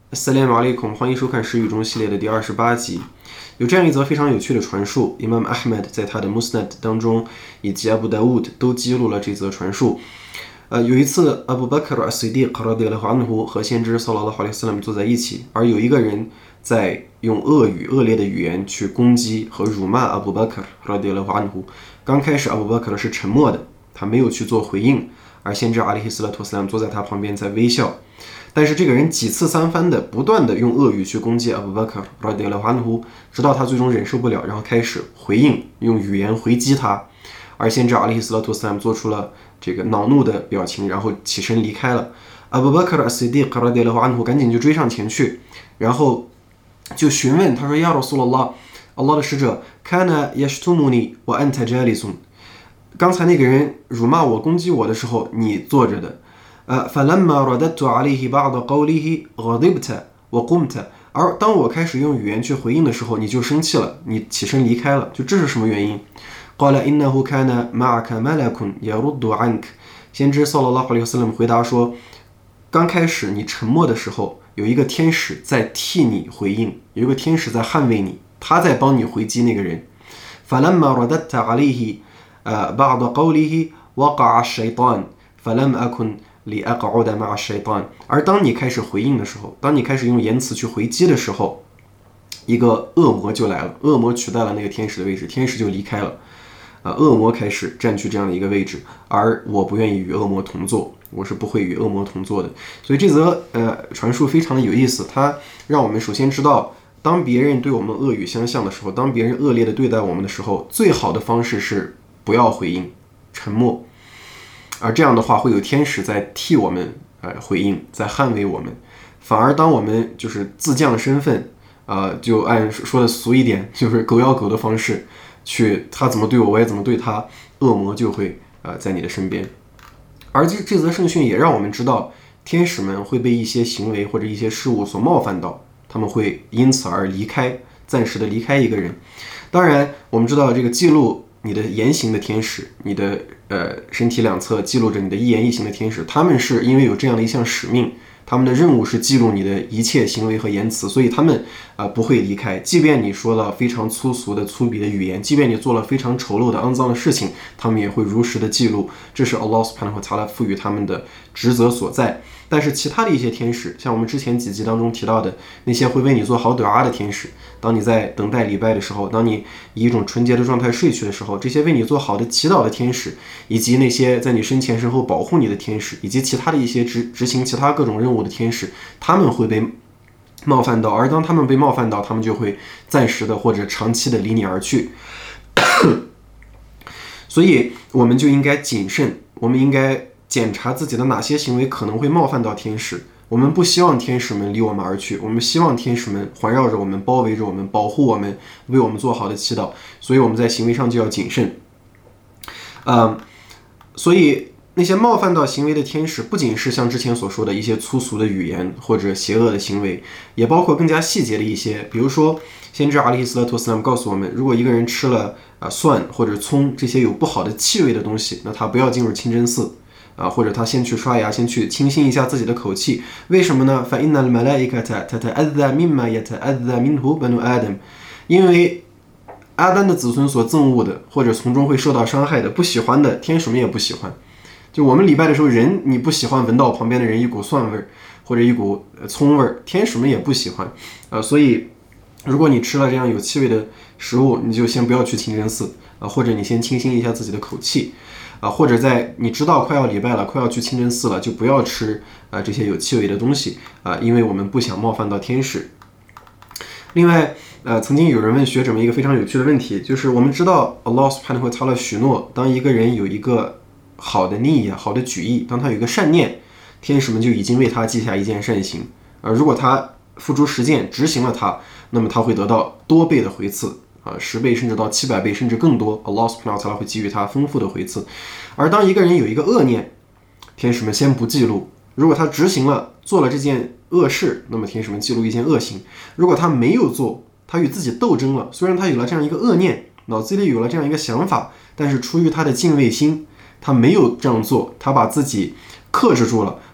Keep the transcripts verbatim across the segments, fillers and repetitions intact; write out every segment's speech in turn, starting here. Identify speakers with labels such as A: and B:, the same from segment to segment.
A: Assalamu alaikum，欢迎收看时语中系列的第二十八集。有这样一则非常有趣的传述 ，Imam Ahmed 在他的 Musnad 当中以及 Abu Dawud 都记录了这则传述。呃，有一次 Abu Bakr as-Siddiq radiyallahu anhu 和先知 sallallahu alaihi wasallam 坐在一起，而有一个人在用恶语、恶劣的语言去攻击和辱骂 Abu Bakr radiyallahu anhu。刚开始 Abu Bakr 是沉默的，他没有去做回应，而先知 alayhi salatu wasallam 坐在他旁边在微笑。但是这个人几次三番的不断的用恶语去攻击 Abu Bakr radiyallahu anhu， 直到他最终忍受不了，然后开始回应，用语言回击他。而先知 alayhi salatu wasallam 做出了这个恼怒的表情，然后起身离开了。Abu Bakr as-Siddiq radiyallahu anhu 赶紧就追上前去，然后就询问他说：“呀 Rasulullah， Allah 的使者 ，Kana yashtumuni wa anta jalisun。刚才那个人辱骂我、攻击我的时候，你坐着的。呃 فلما رددت عليه بعض قوله غضبت وقمت。而当我开始用语言去回应的时候，你就生气了，你起身离开了。就这是什么原因？ قال إنه كان معك ملك يرد عنك。先知 sallallahu alaihi wasallam 回答说，刚开始你沉默的时候，有一个天使在替你回应，有一个天使在捍卫你，他在帮你回击那个人。فلما رددت عليه بعض قوله وقع الشيطان فلم أكن里阿搞的马谁端，而当你开始回应的时候，当你开始用言辞去回击的时候，一个恶魔就来了，恶魔取代了那个天使的位置，天使就离开了，啊，恶魔开始占据这样的一个位置，而我不愿意与恶魔同坐，我是不会与恶魔同坐的。所以这则呃传述非常的有意思，它让我们首先知道，当别人对我们恶语相向的时候，当别人恶劣的对待我们的时候，最好的方式是不要回应，沉默。而这样的话，会有天使在替我们呃回应，在捍卫我们。反而当我们就是自降身份，呃，就按说的俗一点，就是狗咬狗的方式去，他怎么对我，我也怎么对他，恶魔就会呃在你的身边。而这这则圣训也让我们知道，天使们会被一些行为或者一些事物所冒犯到，他们会因此而离开，暂时的离开一个人。当然，我们知道这个记录你的言行的天使，你的呃身体两侧记录着你的一言一行的天使，他们是因为有这样的一项使命，他们的任务是记录你的一切行为和言辞，所以他们啊、呃、不会离开，即便你说了非常粗俗的粗鄙的语言，即便你做了非常丑陋的肮脏的事情，他们也会如实的记录，这是 Allah subhanahu wa ta'ala 赋予他们的职责所在。但是其他的一些天使，像我们之前几集当中提到的那些会为你做好du'a的天使，当你在等待礼拜的时候，当你以一种纯洁的状态睡去的时候，这些为你做好的祈祷的天使，以及那些在你身前身后保护你的天使，以及其他的一些执执行其他各种任务的天使，他们会被冒犯到，而当他们被冒犯到，他们就会暂时的或者长期的离你而去。所以我们就应该谨慎，我们应该检查自己的哪些行为可能会冒犯到天使。我们不希望天使们离我们而去，我们希望天使们环绕着我们，包围着我们，保护我们，为我们做好的祈祷。所以我们在行为上就要谨慎。呃，所以那些冒犯到行为的天使，不仅是像之前所说的一些粗俗的语言或者邪恶的行为，也包括更加细节的一些，比如说先知阿里斯拉托斯拉姆告诉我们，如果一个人吃了、呃、蒜或者葱这些有不好的气味的东西，那他不要进入清真寺。啊，或者他先去刷牙，先去清新一下自己的口气。为什么呢？ فإن الملائكة تتأذى مما يتأذى منه بنو آدم。因为阿丹的子孙所憎恶的，或者从中会受到伤害的、不喜欢的，天使们也不喜欢。就我们礼拜的时候，人你不喜欢闻到旁边的人一股蒜味或者一股葱味，天使们也不喜欢。呃，所以如果你吃了这样有气味的食物，你就先不要去清真寺啊，或者你先清新一下自己的口气。啊，或者在你知道快要礼拜了，快要去清真寺了，就不要吃啊这些有气味的东西啊，因为我们不想冒犯到天使。另外，呃，曾经有人问学者们一个非常有趣的问题，就是我们知道 Allah subhanahu wa ta'ala 许诺，当一个人有一个好的利益、好的举意，当他有一个善念，天使们就已经为他记下一件善行。而如果他付诸实践，执行了它，那么他会得到多倍的回赐。啊，十倍甚至到七百倍，甚至更多 ，Allah subhanahu wa ta'ala 会给予他丰富的回赐。而当一个人有一个恶念，天使们先不记录。如果他执行了，做了这件恶事，那么天使们记录一件恶行。如果他没有做，他与自己斗争了，虽然他有了这样一个恶念，脑子里有了这样一个想法，但是出于他的敬畏心，他没有这样做，他把自己克制住了，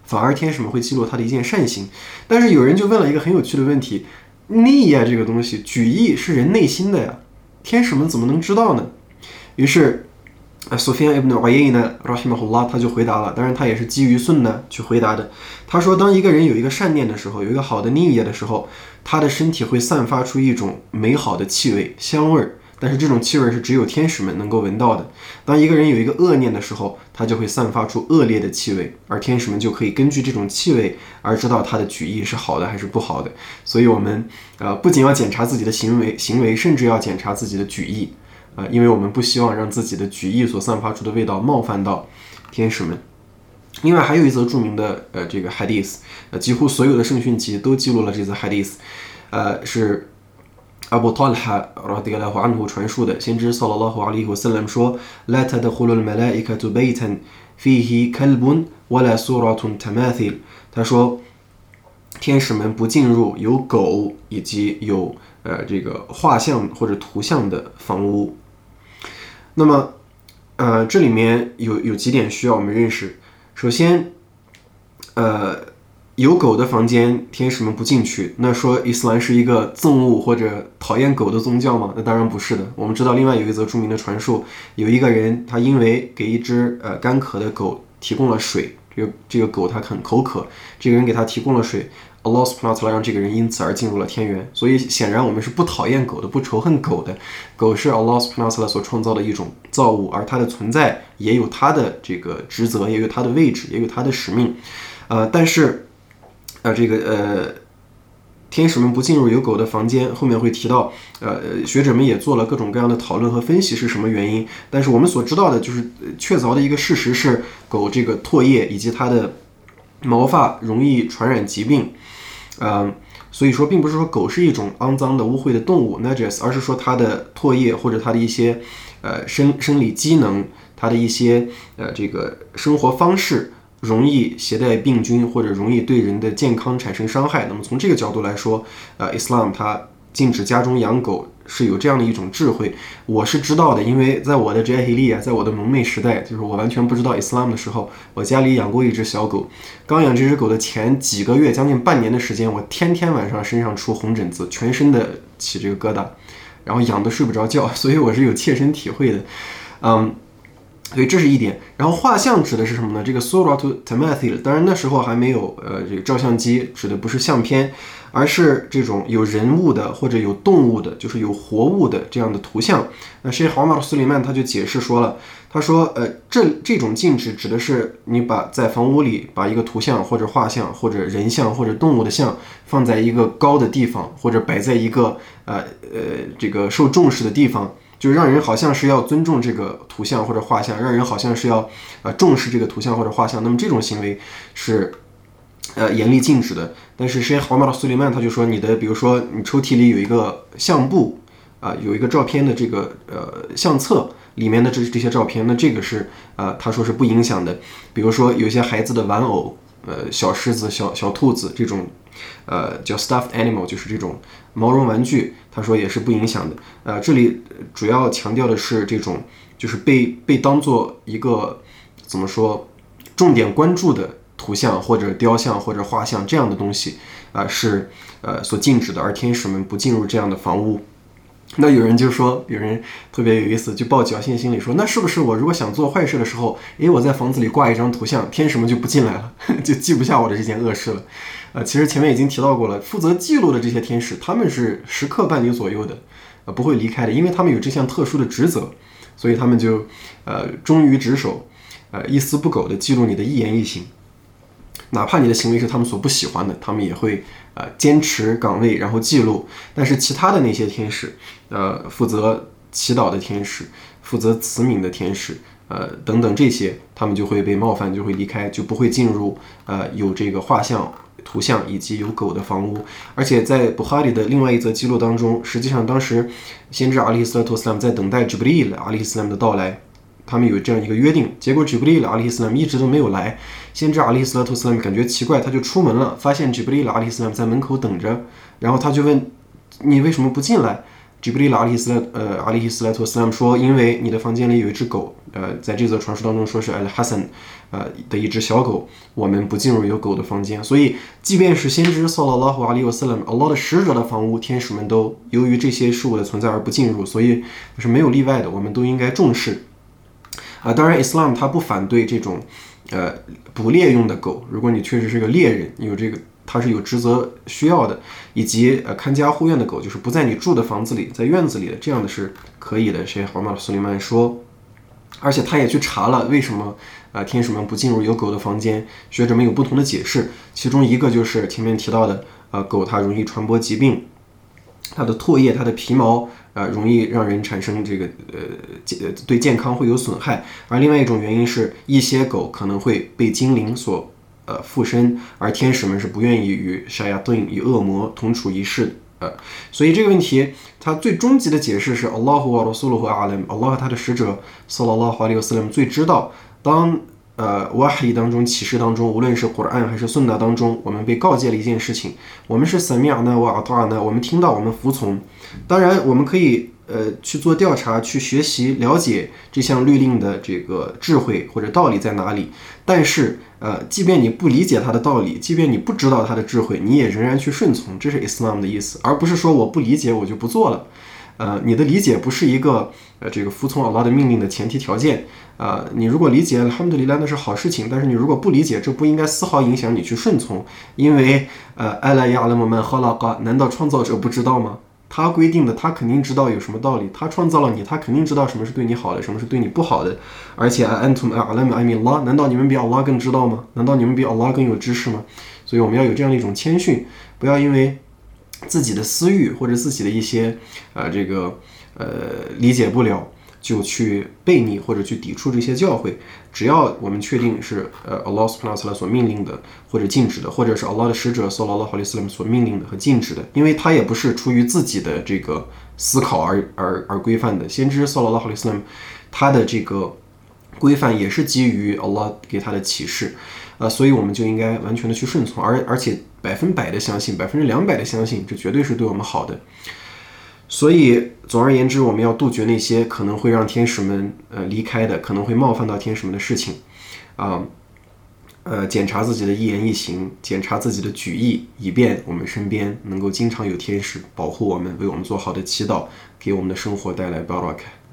A: 反而天使们会记录他的一件善行。但是有人就问了一个很有趣的问题，逆呀这个东西，举意是人内心的呀，天使们怎么能知道呢？于是Sufyan ibn Uyayna rahimahullah 他就回答了，当然他也是基于顺呢去回答的。他说，当一个人有一个善念的时候，有一个好的逆业的时候，他的身体会散发出一种美好的气味、香味儿，但是这种气味是只有天使们能够闻到的。当一个人有一个恶念的时候，他就会散发出恶劣的气味，而天使们就可以根据这种气味而知道他的举意是好的还是不好的。所以我们呃不仅要检查自己的行为行为，甚至要检查自己的举意。呃，因为我们不希望让自己的举意所散发出的味道冒犯到天使们。另外还有一则著名的呃这个 hadith， 呃几乎所有的圣训集都记录了这则 hadith， 呃是阿布塔哈radiyallahu anhu传述的，先知 sallallahu alaihi wasallam 说 لا تدخل الملائكة بيتا فيه كلب ولا سورة تماثيل， 他说天使们不进入有狗以及有呃这个画像或者图像的房屋。那么，呃，这里面有有几点需要我们认识。首先，呃，有狗的房间，天使们不进去。那说伊斯兰是一个憎恶或者讨厌狗的宗教吗？那当然不是的。我们知道，另外有一则著名的传述，有一个人他因为给一只呃干渴的狗提供了水，这个这个狗它很口渴，这个人给他提供了水。Allah subhanahu wa ta'ala 让这个人因此而进入了天园，所以显然我们是不讨厌狗的，不仇恨狗的。狗是 Allah subhanahu wa ta'ala 所创造的一种造物，而它的存在也有它的这个职责，也有它的位置，也有它的使命。呃，但是，呃，这个呃，天使们不进入有狗的房间，后面会提到，呃，学者们也做了各种各样的讨论和分析是什么原因。但是我们所知道的就是确凿的一个事实是，狗这个唾液以及它的毛发容易传染疾病。呃，所以说并不是说狗是一种肮脏的污秽的动物 najis， 而是说它的唾液或者它的一些呃生生理机能，它的一些呃这个生活方式容易携带病菌或者容易对人的健康产生伤害。那么从这个角度来说，呃 Islam 它禁止家中养狗是有这样的一种智慧，我是知道的，因为在我的 Jahiliyyah， 在我的蒙昧时代，就是我完全不知道 Islam 的时候，我家里养过一只小狗。刚养这只狗的前几个月，将近半年的时间，我天天晚上身上出红疹子，全身的起这个疙瘩，然后痒得睡不着觉，所以我是有切身体会的。嗯，所以这是一点。然后画像指的是什么呢？这个 Suratu Tamathil， 当然那时候还没有呃这个照相机，指的不是相片，而是这种有人物的或者有动物的，就是有活物的这样的图像。那Sheikh Omar Suleiman他就解释说了，他说呃这这种禁止指的是你把在房屋里把一个图像或者画像或者人像或者动物的像放在一个高的地方，或者摆在一个呃呃这个受重视的地方。就是让人好像是要尊重这个图像或者画像，让人好像是要呃重视这个图像或者画像，那么这种行为是呃严厉禁止的。但是 Sheikh Omar Suleiman 他就说，你的比如说你抽屉里有一个相簿啊、呃，有一个照片的这个呃相册里面的这这些照片，那这个是呃他说是不影响的。比如说有些孩子的玩偶，呃小狮子、小小兔子这种。呃，叫 stuffed animal， 就是这种毛绒玩具，他说也是不影响的。呃，这里主要强调的是这种，就是被被当做一个怎么说，重点关注的图像或者雕像或者画像这样的东西啊、呃，是呃所禁止的，而天使们不进入这样的房屋。那有人就说，有人特别有意思，就抱侥幸心理说，那是不是我如果想做坏事的时候，诶，我在房子里挂一张图像，天使们就不进来了，就记不下我的这件恶事了。呃，其实前面已经提到过了，负责记录的这些天使，他们是时刻伴你左右的，呃，不会离开的，因为他们有这项特殊的职责，所以他们就呃忠于职守，呃一丝不苟地记录你的一言一行，哪怕你的行为是他们所不喜欢的，他们也会呃坚持岗位，然后记录。但是其他的那些天使，呃，负责祈祷的天使，负责慈悯的天使。呃，等等这些，他们就会被冒犯，就会离开，就不会进入呃有这个画像、图像以及有狗的房屋。而且在布哈里的另外一则记录当中，实际上当时先知阿里斯拉图斯拉姆在等待 Jibril 阿里斯拉姆的到来，他们有这样一个约定。结果 Jibril 阿里斯拉姆一直都没有来，先知阿里斯拉图斯拉姆感觉奇怪，他就出门了，发现 Jibril 阿里斯拉姆在门口等着，然后他就问：“你为什么不进来吉布里拉阿里斯莱呃阿里斯莱托斯拉姆说，因为你的房间里有一只狗，呃，在这则传说当中说是 Al Hassan 呃的一只小狗，我们不进入有狗的房间。所以，即便是先知 Sallallahu Alaihi Wasallam Allah 的使者的房屋，天使们都由于这些事物的存在而不进入，所以是没有例外的，我们都应该重视。啊、呃，当然 ，Islam 它不反对这种呃捕猎用的狗，如果你确实是个猎人，有这个。它是有职责需要的，以及呃看家护院的狗，就是不在你住的房子里，在院子里的，这样的是可以的。谁？奥马尔·苏利曼说，而且他也去查了为什么呃天使们不进入有狗的房间，学者们有不同的解释，其中一个就是前面提到的，呃狗它容易传播疾病，它的唾液、它的皮毛呃容易让人产生这个呃对健康会有损害，而另外一种原因是一些狗可能会被精灵所呃，附身，而天使们是不愿意与沙亚顿与恶魔同处一室的。呃，所以这个问题，它最终极的解释是 Allahu wa rasuluhu a'lam，Allah 他的使者 Sallallahu Alaihi Wasallam 最知道。当呃 Wahy 当中启示当中，无论是 Quran 还是 Sunnah 当中，我们被告诫了一件事情，我们是 Sami'na wa ata'na， 我们听到，我们服从。当然，我们可以呃去做调查，去学习了解这项律令的这个智慧或者道理在哪里。但是呃，即便你不理解它的道理，即便你不知道它的智慧，你也仍然去顺从，这是 Islam 的意思，而不是说我不理解我就不做了。呃，你的理解不是一个呃这个服从 Allah 的命令的前提条件。呃，你如果理解 Alhamdulillah 那是好事情，但是你如果不理解，这不应该丝毫影响你去顺从，因为呃 Ala ya'lamu man khalaqa， 难道创造者不知道吗？他规定的，他肯定知道有什么道理。他创造了你，他肯定知道什么是对你好的，什么是对你不好的。而且 Antum a'lamu am Allah， 难道你们比 Allah 更知道吗？难道你们比 Allah 更有知识吗？所以我们要有这样的一种谦逊，不要因为自己的私欲或者自己的一些呃这个呃理解不了，就去悖逆或者去抵触这些教诲。只要我们确定是呃 Allah subhanahu wa ta'ala 所命令的或者禁止的，或者是 Allah 的使者 sallallahu alaihi wasallam 所命令的和禁止的，因为他也不是出于自己的这个思考而而而规范的。先知 sallallahu alaihi wasallam 他的这个规范也是基于 Allah 给他的启示，呃，所以我们就应该完全的去顺从，而而且百分百的相信，百分之两百的相信，这绝对是对我们好的。所以，总而言之，我们要杜绝那些可能会让天使们呃离开的，可能会冒犯到天使们的事情，啊、呃，呃，检查自己的一言一行，检查自己的举意，以便我们身边能够经常有天使保护我们，为我们做好的祈祷，给我们的生活带来 barakah。